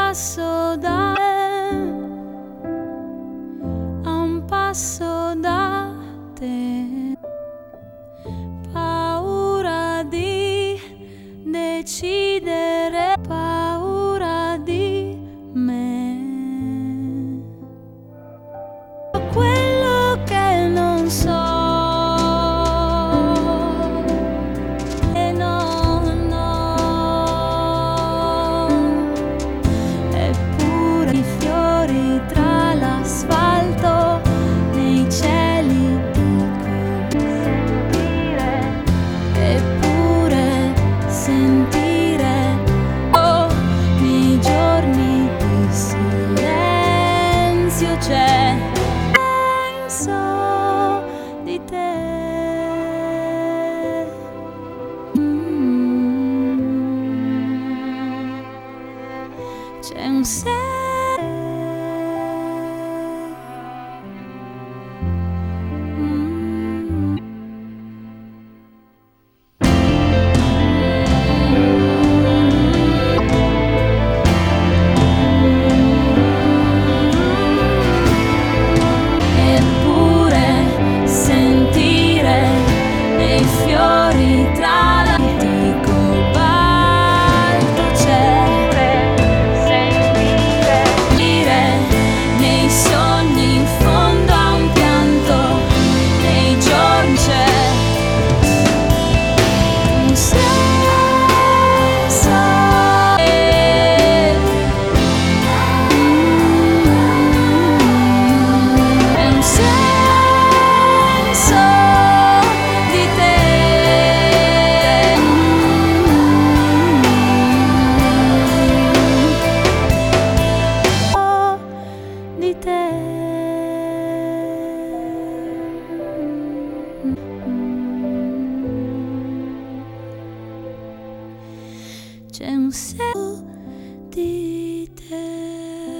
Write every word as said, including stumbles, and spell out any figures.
passo da te, a un passo da te, paura di decidere, paura di me, quello che non so. Penso di te, mm. C'è un se di te. C'è un senso di te.